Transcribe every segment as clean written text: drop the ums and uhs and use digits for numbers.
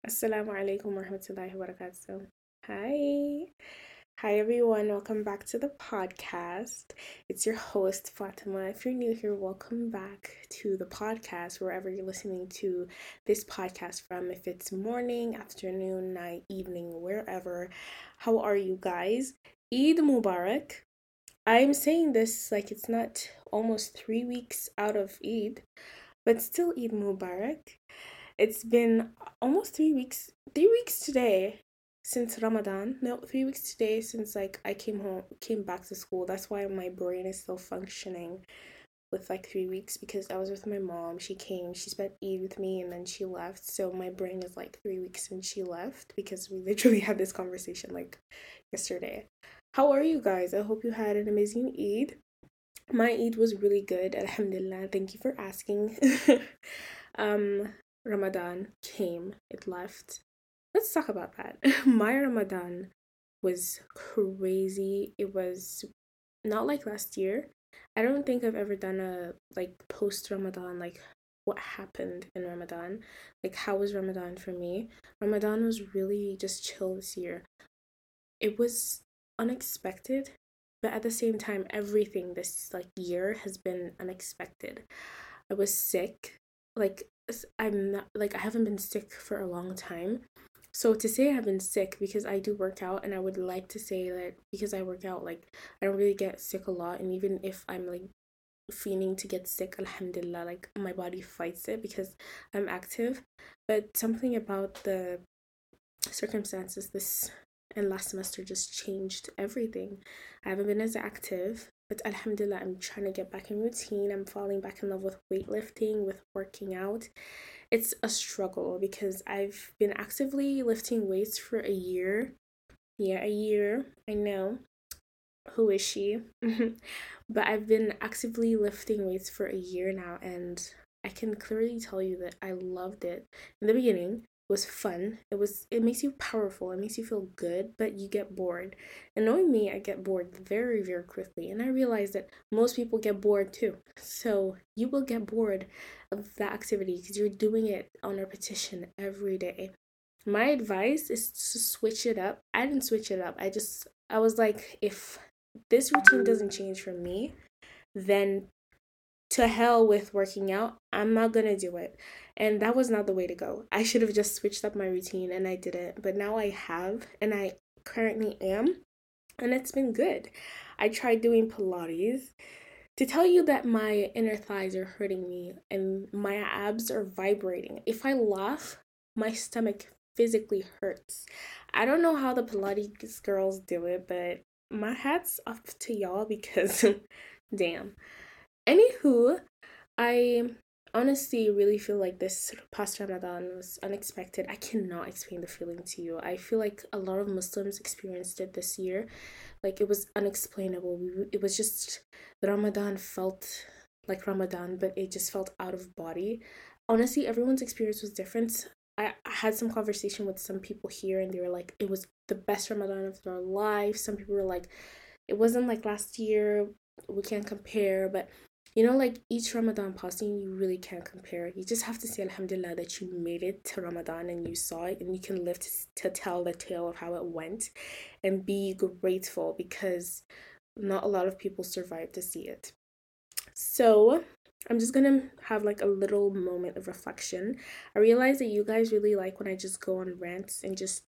Assalamu alaikum warahmatullahi wabarakatuh. Hi. Hi everyone, welcome back to the podcast. It's your host Fatima. If you're new here, welcome back to the podcast wherever you're listening to this podcast from. If it's morning, afternoon, night, evening, wherever. How are you guys? Eid Mubarak. I'm saying this like it's not almost 3 weeks out of Eid, but still Eid Mubarak. It's been almost 3 weeks, 3 weeks today since Ramadan. No, 3 weeks today since like I came back to school. That's why my brain is still functioning with like 3 weeks because I was with my mom. She came, she spent Eid with me, and then she left. So my brain is like 3 weeks since she left because we literally had this conversation like yesterday. How are you guys? I hope you had an amazing Eid. My Eid was really good, alhamdulillah. Thank you for asking. um, Ramadan came, it left. Let's talk about that. My Ramadan was crazy. It was not like last year. I don't think I've ever done a like post Ramadan, like what happened in Ramadan. Like, how was Ramadan for me? Ramadan was really just chill this year. It was unexpected, but at the same time, everything this like year has been unexpected. I was sick. Like, I'm not like I haven't been sick for a long time. So to say I've been sick because I do work out, and I would like to say that because I work out, like I don't really get sick a lot, and even if I'm like feeling to get sick, alhamdulillah, like my body fights it because I'm active. But something about the circumstances this and last semester just changed everything. I haven't been as active, but alhamdulillah, I'm trying to get back in routine. I'm falling back in love with weightlifting, with working out. It's a struggle because I've been actively lifting weights for a year. Yeah, a year. I know. Who is she? But I've been actively lifting weights for a year now, and I can clearly tell you that I loved it. In the beginning, it was fun. It makes you powerful. It makes you feel good, but you get bored. And knowing me, I get bored very, very quickly. And I realize that most people get bored too. So you will get bored of that activity because you're doing it on repetition every day. My advice is to switch it up. I didn't switch it up. I was like, if this routine doesn't change for me, then to hell with working out. I'm not gonna do it. And that was not the way to go. I should have just switched up my routine, and I didn't. But now I have, and I currently am, and it's been good. I tried doing Pilates. To tell you that my inner thighs are hurting me and my abs are vibrating. If I laugh, my stomach physically hurts. I don't know how the Pilates girls do it, but my hat's off to y'all because damn. Anywho, I honestly really feel like this past Ramadan was unexpected. I cannot explain the feeling to you. I feel like a lot of Muslims experienced it this year. Like, it was unexplainable. It was just the Ramadan felt like Ramadan, but it just felt out of body. Honestly, everyone's experience was different. I had some conversation with some people here, and they were like, it was the best Ramadan of their life. Some people were like, it wasn't like last year. We can't compare, but like each Ramadan passing, you really can't compare. You just have to say Alhamdulillah that you made it to Ramadan and you saw it, and you can live to tell the tale of how it went and be grateful because not a lot of people survived to see it. So, I'm just gonna have like a little moment of reflection. I realize that you guys really like when I just go on rants and just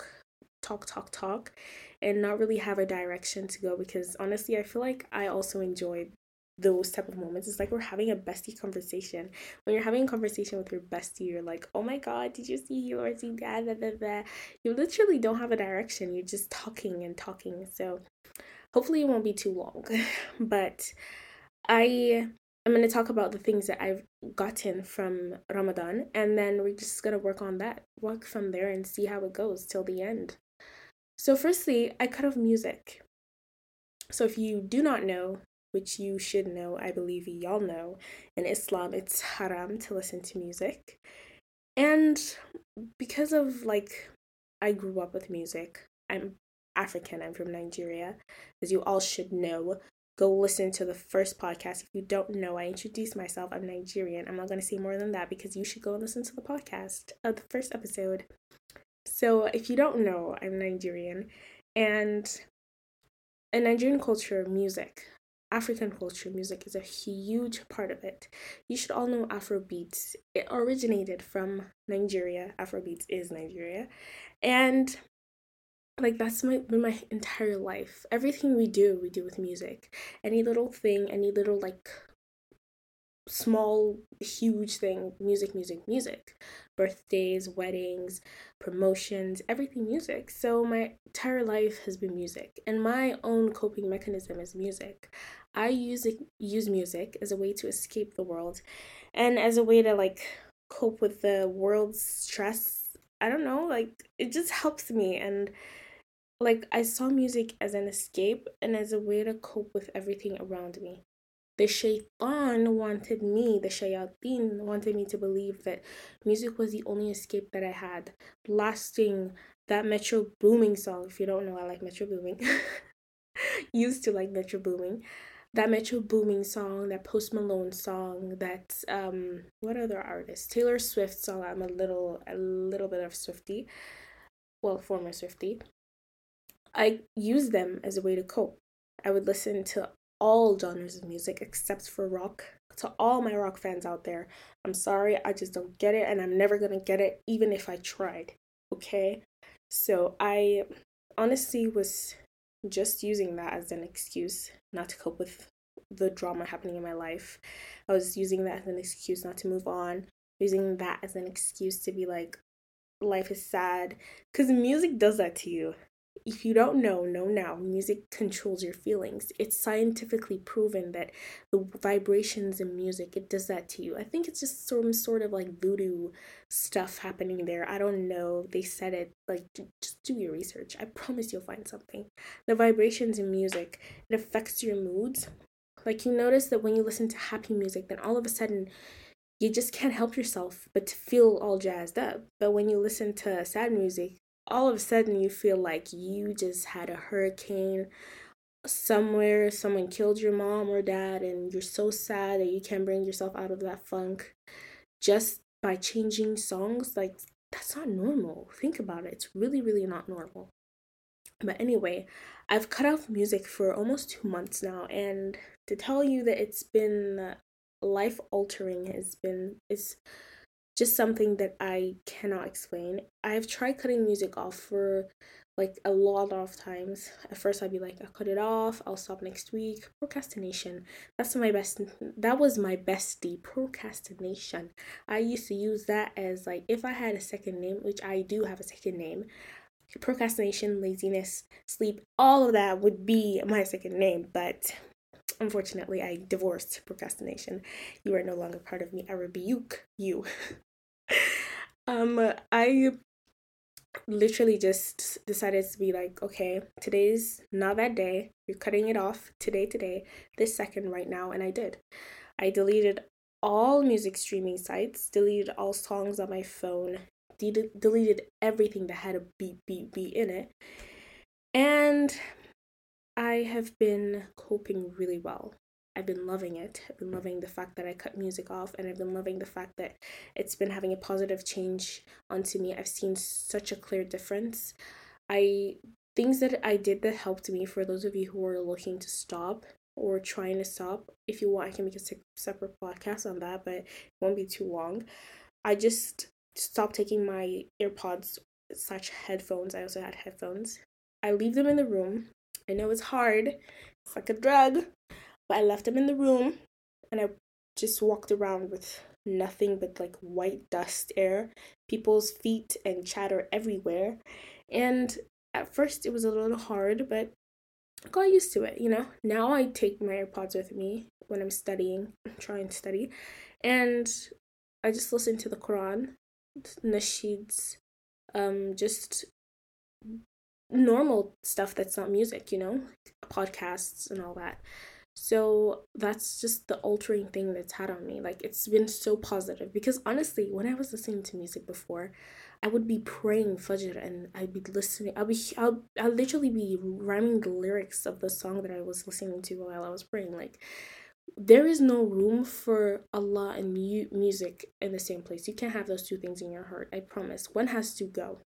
talk, and not really have a direction to go because honestly, I feel like I also enjoy those type of moments. It's like we're having a bestie conversation. When you're having a conversation with your bestie, you're like, oh my god, did you see you or see that, that? You literally don't have a direction. You're just talking and talking. So hopefully it won't be too long. But I am going to talk about the things that I've gotten from Ramadan, and then we're just going to work from there and see how it goes till the end. So, firstly, I cut off music. So, if you do not know, which you should know, I believe y'all know, in Islam it's haram to listen to music. And because of like, I grew up with music, I'm African, I'm from Nigeria, as you all should know. Go listen to the first podcast. If you don't know, I introduced myself. I'm Nigerian. I'm not going to say more than that because you should go and listen to the podcast of the first episode. So, if you don't know, I'm Nigerian, and in Nigerian culture, music, African culture, music is a huge part of it. You should all know Afrobeats. It originated from Nigeria. Afrobeats is Nigeria. And like that's been my entire life. Everything we do with music. Any little thing, any little like small, huge thing, music, music, music. Birthdays, weddings, promotions, everything music. So my entire life has been music, and my own coping mechanism is music. I use music as a way to escape the world, and as a way to like cope with the world's stress. I don't know, like it just helps me, and like I saw music as an escape and as a way to cope with everything around me. The shaitan wanted me, the shayateen wanted me to believe that music was the only escape that I had. Lasting, that Metro Booming song, if you don't know, I like Metro Booming. Used to like Metro Booming. That Metro Booming song, that Post Malone song, that what other artist? Taylor Swift song. I'm a little bit of Swiftie. Well, former Swiftie. I use them as a way to cope. I would listen to all genres of music except for rock. To all my rock fans out there, I'm sorry, I just don't get it, and I'm never gonna get it, even if I tried. Okay? So I honestly was just using that as an excuse not to cope with the drama happening in my life. I was using that as an excuse not to move on, using that as an excuse to be like, life is sad. Because music does that to you. If you don't know now. Music controls your feelings. It's scientifically proven that the vibrations in music, it does that to you. I think it's just some sort of like voodoo stuff happening there. I don't know. They said it. Like, just do your research. I promise you'll find something. The vibrations in music, it affects your moods. Like, you notice that when you listen to happy music, then all of a sudden you just can't help yourself but to feel all jazzed up. But when you listen to sad music, all of a sudden you feel like you just had a hurricane somewhere, someone killed your mom or dad, and you're so sad that you can't bring yourself out of that funk just by changing songs. Like, that's not normal. Think about it. It's really, really not normal. But anyway, I've cut off music for almost 2 months now, and to tell you that it's been life altering it's just something that I cannot explain. I've tried cutting music off for like a lot of times. At first I'd be like, I'll cut it off, I'll stop next week. Procrastination. That was my bestie, procrastination. I used to use that as like if I had a second name, which I do have a second name. Procrastination, laziness, sleep, all of that would be my second name, but unfortunately I divorced procrastination. You are no longer part of me. I rebuke you. I literally just decided to be like, okay, today's not that day. You're cutting it off today, this second, right now. And I did. I deleted all music streaming sites, deleted all songs on my phone, deleted everything that had a beep, beep, beep in it. And I have been coping really well. I've been loving it. I've been loving the fact that I cut music off, and I've been loving the fact that it's been having a positive change onto me. I've seen such a clear difference. I Things that I did that helped me, for those of you who are looking to stop or trying to stop, if you want, I can make a separate podcast on that, but it won't be too long. I just stopped taking my AirPods slash headphones. I also had headphones. I leave them in the room. I know it's hard. It's like a drug. But I left them in the room, and I just walked around with nothing but like white dust air, people's feet and chatter everywhere. And at first it was a little hard, but I got used to it, you know? Now I take my AirPods with me when I'm studying, trying to study, and I just listen to the Quran, nasheeds, just normal stuff that's not music, you know? Podcasts and all that. So that's just the altering thing that's had on me. Like, it's been so positive because honestly, when I was listening to music before, I would be praying Fajr and I'd be listening. I'll literally be rhyming the lyrics of the song that I was listening to while I was praying. Like, there is no room for Allah and music in the same place. You can't have those two things in your heart. I promise. One has to go.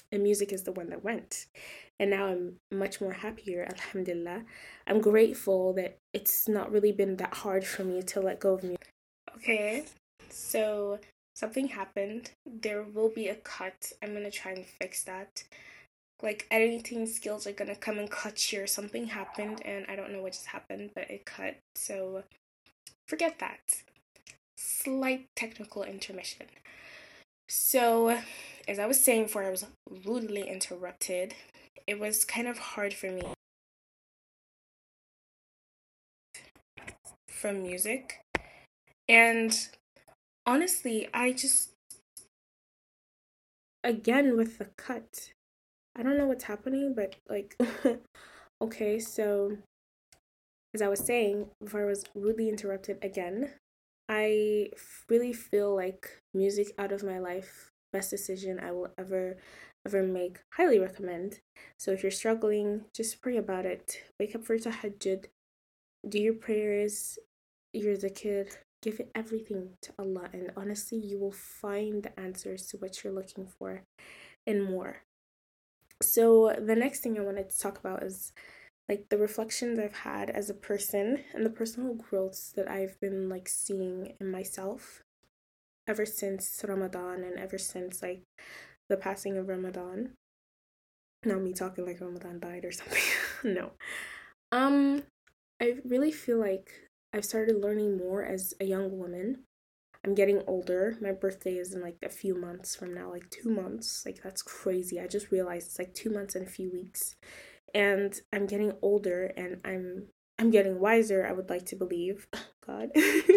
and music is the one that went. And now I'm much more happier, alhamdulillah. I'm grateful that it's not really been that hard for me to let go of music. Okay, so something happened. There will be a cut. I'm gonna try and fix that. Like editing skills are gonna come in clutch here. Something happened and I don't know what just happened, but it cut. So forget that. Slight technical intermission. So, as I was saying before, I was rudely interrupted. It was kind of hard for me from music. And honestly, I just, again, with the cut, I don't know what's happening, but like, okay, so as I was saying before, I was rudely interrupted again. I really feel like music out of my life, best decision I will ever make. Highly recommend. So if you're struggling, just pray about it. Wake up for tahajjud, do your prayers, your dhikr, give it everything to Allah, and honestly, you will find the answers to what you're looking for and more. So the next thing I wanted to talk about is like the reflections I've had as a person and the personal growths that I've been like seeing in myself ever since Ramadan and ever since like the passing of Ramadan. Not me talking like Ramadan died or something. No. Um I really feel like I've started learning more as a young woman. I'm getting older. My birthday is in like a few months from now, like 2 months. Like that's crazy. I just realized it's like 2 months and a few weeks. And I'm getting older and I'm getting wiser, I would like to believe. God.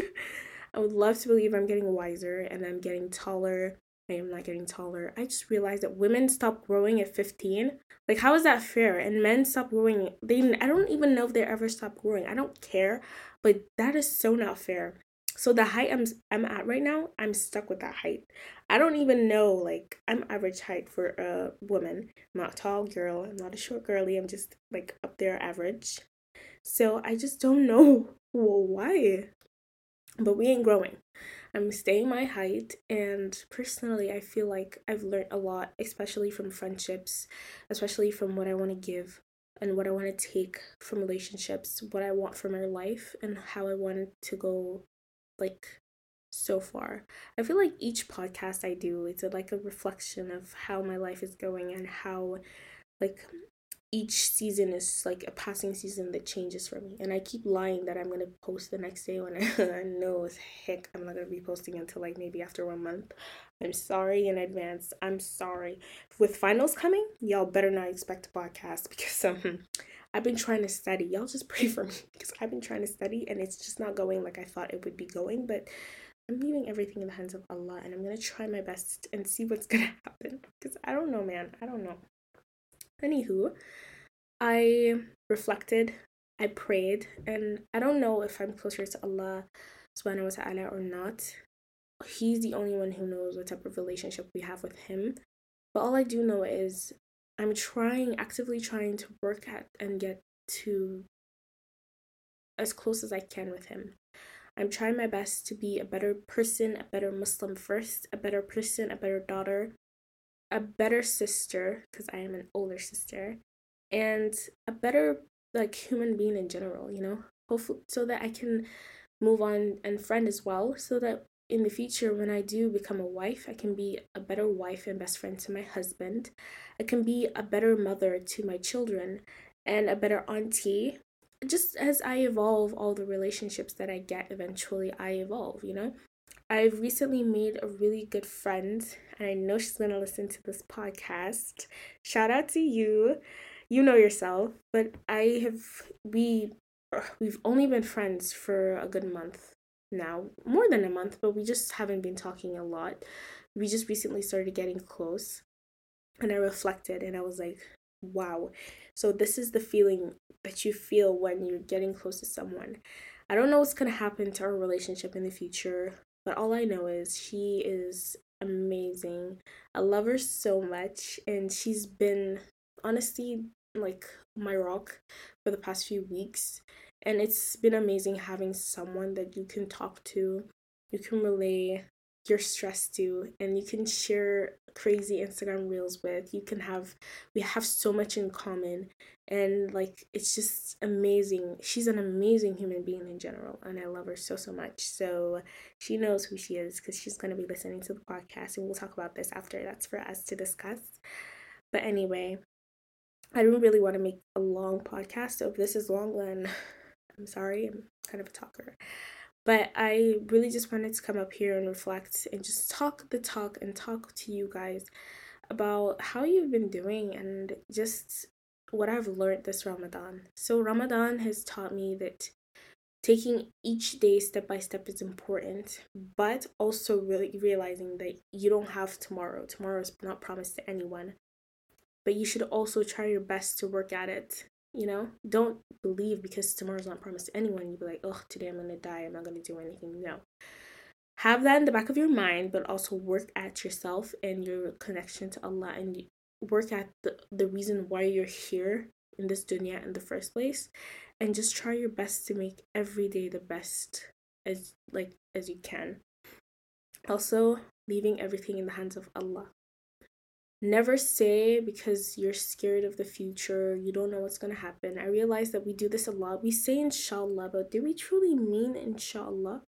I would love to believe I'm getting wiser and I'm getting taller. I am not getting taller. I just realized that women stop growing at 15. Like how is that fair? And men stop growing. I don't even know if they ever stop growing. I don't care, but that is so not fair. So the height I'm at right now, I'm stuck with that height. I don't even know, like I'm average height for a woman. I'm not a tall girl. I'm not a short girly. I'm just like up there average. So I just don't know why. But we ain't growing. I'm staying my height, and personally, I feel like I've learned a lot, especially from friendships, especially from what I want to give and what I want to take from relationships, what I want from my life, and how I want to go like so far. I feel like each podcast I do, it's like a reflection of how my life is going and how like each season is like a passing season that changes for me. And I keep lying that I'm gonna post the next day when I know as heck I'm not gonna be posting until like maybe after 1 month. I'm sorry in advance. I'm sorry. With finals coming, y'all better not expect a podcast because I've been trying to study. Y'all just pray for me because I've been trying to study and it's just not going like I thought it would be going. But I'm leaving everything in the hands of Allah and I'm gonna try my best and see what's gonna happen. Because I don't know, man. I don't know. Anywho, I reflected, I prayed, and I don't know if I'm closer to Allah subhanahu wa ta'ala or not. He's the only one who knows what type of relationship we have with him. But all I do know is I'm actively trying to work at and get to as close as I can with him. I'm trying my best to be a better person, a better Muslim first, a better person, a better daughter, a better sister, because I am an older sister, and a better like human being in general, hopefully so that I can move on and friend as well, so that in the future when I do become a wife, I can be a better wife and best friend to my husband. I can be a better mother to my children and a better auntie. Just as I evolve, all the relationships that I get eventually I evolve. I've recently made a really good friend, and I know she's gonna listen to this podcast. Shout out to you. You know yourself, but we've only been friends for a good month now, more than a month, but we just haven't been talking a lot. We just recently started getting close, and I reflected, and I was like, wow. So this is the feeling that you feel when you're getting close to someone. I don't know what's gonna happen to our relationship in the future, but all I know is she is amazing. I love her so much, and she's been honestly like my rock for the past few weeks. And it's been amazing having someone that you can talk to, you can relay you're stressed to, and you can share crazy Instagram reels with. We have so much in common, and like it's just amazing. She's an amazing human being in general, and I love her so so much. So she knows who she is because she's going to be listening to the podcast, and we'll talk about this after. That's for us to discuss. But anyway, I don't really want to make a long podcast, so if this is long, then I'm sorry, I'm kind of a talker. But I really just wanted to come up here and reflect and just talk the talk and talk to you guys about how you've been doing and just what I've learned this Ramadan. So, Ramadan has taught me that taking each day step by step is important, but also really realizing that you don't have tomorrow. Tomorrow is not promised to anyone, but you should also try your best to work at it. Don't believe because tomorrow's not promised to anyone. You be like, oh, today I'm gonna die. I'm not gonna do anything. No. Have that in the back of your mind, but also work at yourself and your connection to Allah, and work at the reason why you're here in this dunya in the first place, and just try your best to make every day the best as you can. Also, leaving everything in the hands of Allah. Never say because you're scared of the future, you don't know what's going to happen. I realize that we do this a lot. We say inshallah, but do we truly mean inshallah?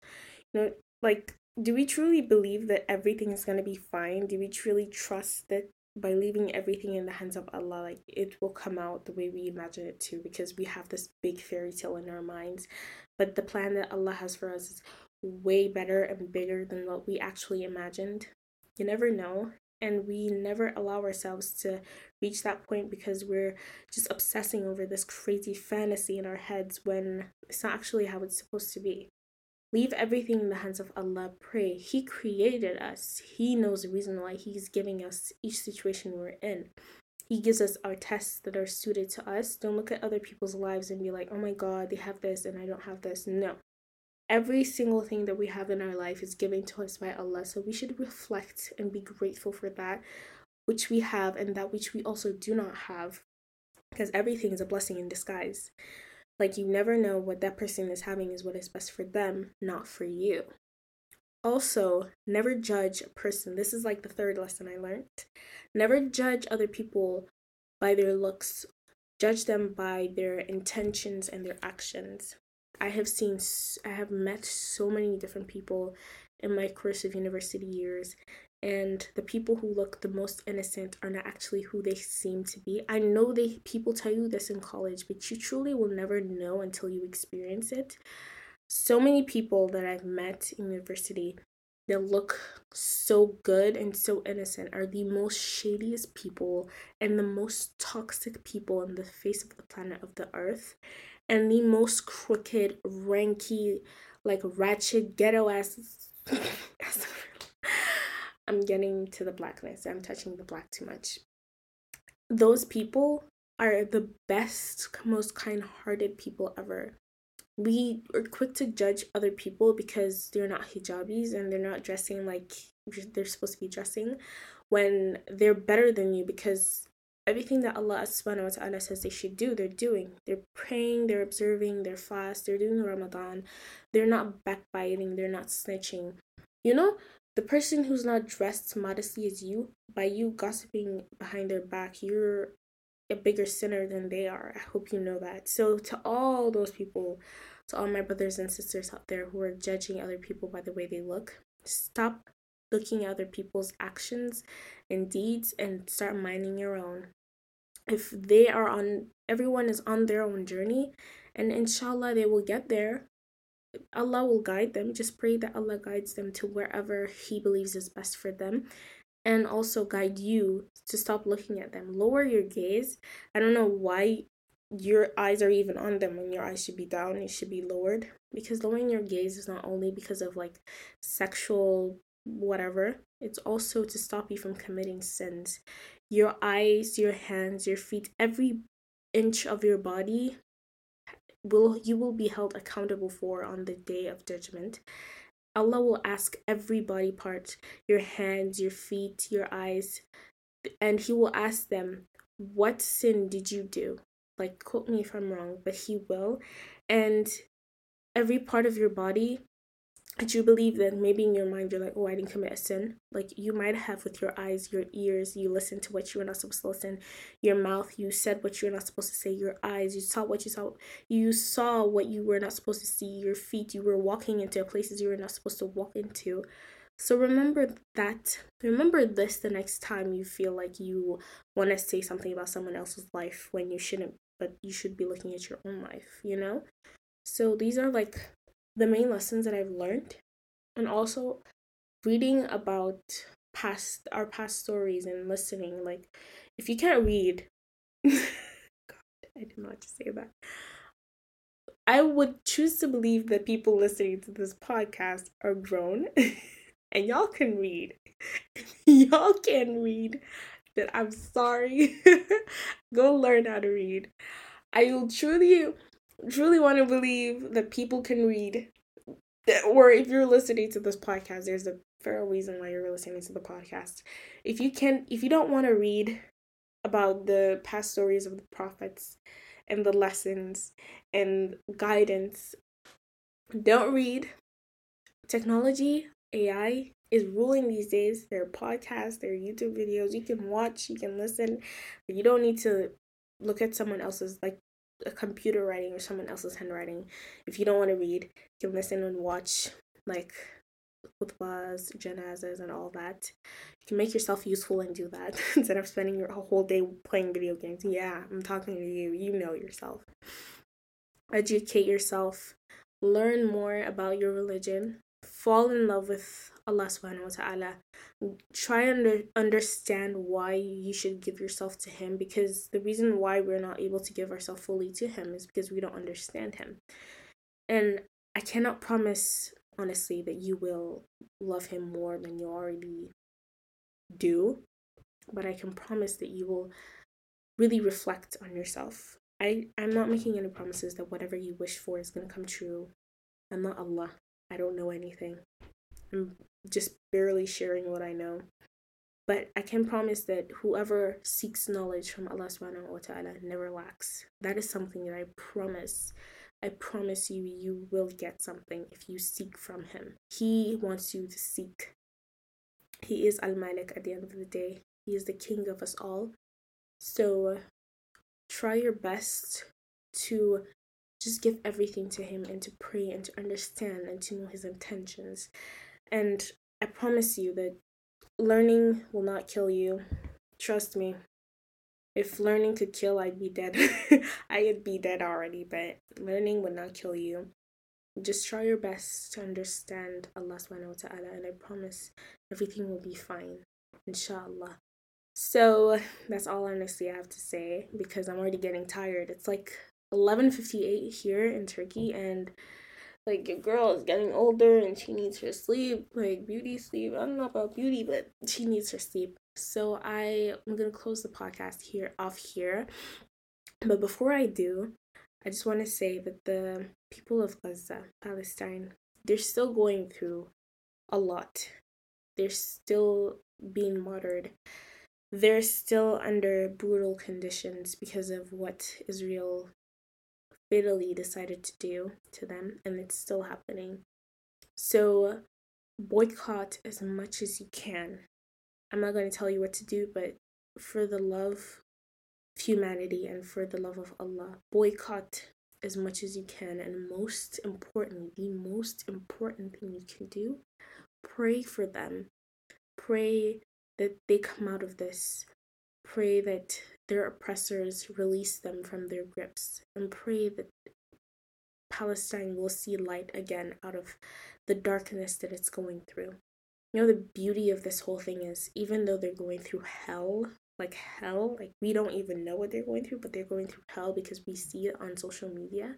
Like, do we truly believe that everything is going to be fine? Do we truly trust that by leaving everything in the hands of Allah, like it will come out the way we imagine it to? Because we have this big fairy tale in our minds, but the plan that Allah has for us is way better and bigger than what we actually imagined. You never know. And we never allow ourselves to reach that point because we're just obsessing over this crazy fantasy in our heads when it's not actually how it's supposed to be. Leave everything in the hands of Allah. Pray. He created us. He knows the reason why He's giving us each situation we're in. He gives us our tests that are suited to us. Don't look at other people's lives and be like, oh my God, they have this and I don't have this. No. Every single thing that we have in our life is given to us by Allah. So we should reflect and be grateful for that which we have and that which we also do not have. Because everything is a blessing in disguise. Like, you never know what that person is having is what is best for them, not for you. Also, never judge a person. This is like the third lesson I learned. Never judge other people by their looks. Judge them by their intentions and their actions. I have met so many different people in my course of university years, and the people who look the most innocent are not actually who they seem to be. I know people tell you this in college, but you truly will never know until you experience it. So many people that I've met in university that look so good and so innocent are the most shadiest people and the most toxic people on the face of the planet of the earth, and the most crooked, ranky, like ratchet, ghetto ass. I'm getting to the blackness. I'm touching the black too much. Those people are the best, most kind-hearted people ever. We are quick to judge other people because they're not hijabis and they're not dressing like they're supposed to be dressing, when they're better than you, because everything that Allah subhanahu wa ta'ala says they should do, they're doing. They're praying, they're observing, they're fast, they're doing Ramadan, they're not backbiting, they're not snitching. The person who's not dressed modestly as you, by you gossiping behind their back, you're a bigger sinner than they are. I hope you know that. So to all those people, to all my brothers and sisters out there who are judging other people by the way they look, stop looking at other people's actions and deeds and start minding your own. If everyone is on their own journey, and inshallah they will get there. Allah will guide them. Just pray that Allah guides them to wherever He believes is best for them, and also guide you to stop looking at them. Lower your gaze. I don't know why your eyes are even on them when your eyes should be down. It should be lowered, because lowering your gaze is not only because of like sexual whatever, it's also to stop you from committing sins. Your eyes, your hands, your feet, every inch of your body you will be held accountable for on the day of judgment. Allah will ask every body part, your hands, your feet, your eyes, and He will ask them, what sin did you do? Like, quote me if I'm wrong, but He will. And every part of your body But you believe that maybe in your mind you're like, oh, I didn't commit a sin. Like you might have with your eyes, your ears, you listened to what you were not supposed to listen. Your mouth, you said what you were not supposed to say. Your eyes, you saw what you saw. You saw what you were not supposed to see. Your feet, you were walking into places you were not supposed to walk into. So remember that. Remember this the next time you feel like you want to say something about someone else's life when you shouldn't, but you should be looking at your own life, you know? So these are like the main lessons that I've learned. And also reading about past stories and listening. Like if you can't read God, I did not just say that. I would choose to believe that people listening to this podcast are grown and y'all can read. Y'all can read. Then I'm sorry. Go learn how to read. I will truly want to believe that people can read. Or if you're listening to this podcast, there's a fair reason why you're listening to the podcast. If you don't want to read about the past stories of the prophets and the lessons and guidance, don't read. Technology, AI is ruling these days. There are podcasts, there are YouTube videos. You can watch, you can listen, but you don't need to look at someone else's, like a computer writing or someone else's handwriting. If you don't want to read, you can listen and watch like khutbahs, janazas, and all that. You can make yourself useful and do that instead of spending your whole day playing video games. Yeah, I'm talking to you. You know yourself. Educate yourself. Learn more about your religion. Fall in love with Allah subhanahu wa ta'ala. Try and understand why you should give yourself to Him, because the reason why we're not able to give ourselves fully to Him is because we don't understand Him. And I cannot promise, honestly, that you will love Him more than you already do, but I can promise that you will really reflect on yourself. I'm not making any promises that whatever you wish for is going to come true. I'm not Allah. I don't know anything. I'm just barely sharing what I know. But I can promise that whoever seeks knowledge from Allah subhanahu wa ta'ala never lacks. That is something that I promise. I promise you, you will get something if you seek from Him. He wants you to seek. He is Al-Malik at the end of the day. He is the king of us all. So try your best to just give everything to Him and to pray and to understand and to know His intentions. And I promise you that learning will not kill you. Trust me. If learning could kill, I'd be dead. I'd be dead already, but learning would not kill you. Just try your best to understand Allah subhanahu wa ta'ala, and I promise everything will be fine. Inshallah. So that's all honestly I have to say, because I'm already getting tired. It's like 11:58 here in Turkey, and like your girl is getting older and she needs her sleep, like beauty sleep. I don't know about beauty, but she needs her sleep. So I'm gonna close the podcast here. But before I do, I just want to say that the people of Gaza, Palestine, they're still going through a lot. They're still being martyred. They're still under brutal conditions because of what Israel fatally decided to do to them, and it's still happening. So boycott as much as you can. I'm not going to tell you what to do, but for the love of humanity and for the love of Allah, boycott as much as you can. And most importantly, the most important thing you can do, pray for them. Pray that they come out of this. Pray that their oppressors release them from their grips, and pray that Palestine will see light again out of the darkness that it's going through. You know, the beauty of this whole thing is, even though they're going through hell, like we don't even know what they're going through, but they're going through hell because we see it on social media.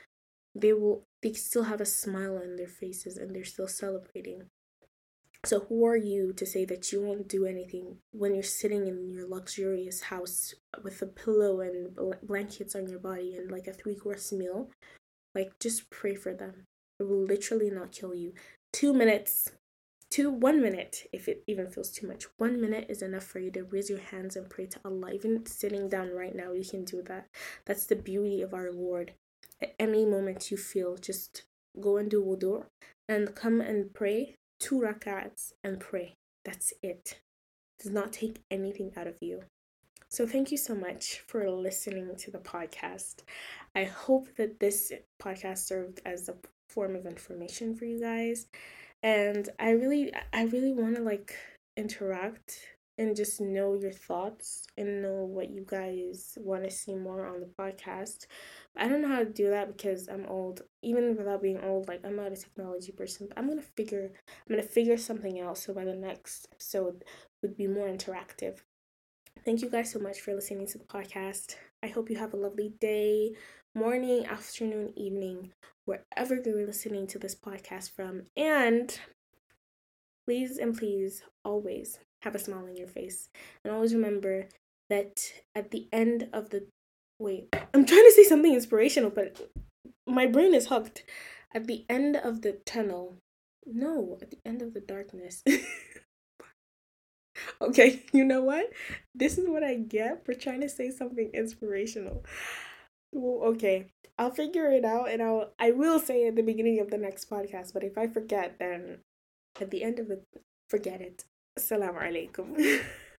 They still have a smile on their faces and they're still celebrating. So who are you to say that you won't do anything when you're sitting in your luxurious house with a pillow and blankets on your body and like a 3-course meal? Like, just pray for them. It will literally not kill you. 2 minutes, 1 minute, if it even feels too much. 1 minute is enough for you to raise your hands and pray to Allah. Even sitting down right now, you can do that. That's the beauty of our Lord. At any moment you feel, just go and do wudu, and come and pray 2 rakats and pray. That's it. Does not take anything out of you. So thank you so much for listening to the podcast. I hope that this podcast served as a form of information for you guys. And I really want to like interact and just know your thoughts and know what you guys want to see more on the podcast. I don't know how to do that because I'm old. Even without being old, like I'm not a technology person. But I'm gonna figure something out so by the next episode would be more interactive. Thank you guys so much for listening to the podcast. I hope you have a lovely day, morning, afternoon, evening, wherever you're listening to this podcast from. And please always have a smile on your face. And always remember that at the end of the wait, I'm trying to say something inspirational, but my brain is hooked. At the end of the tunnel. No, at the end of the darkness. Okay, you know what? This is what I get for trying to say something inspirational. Well, okay. I'll figure it out and I will say it at the beginning of the next podcast, but if I forget then at the end of it, forget it. Assalamu alaikum.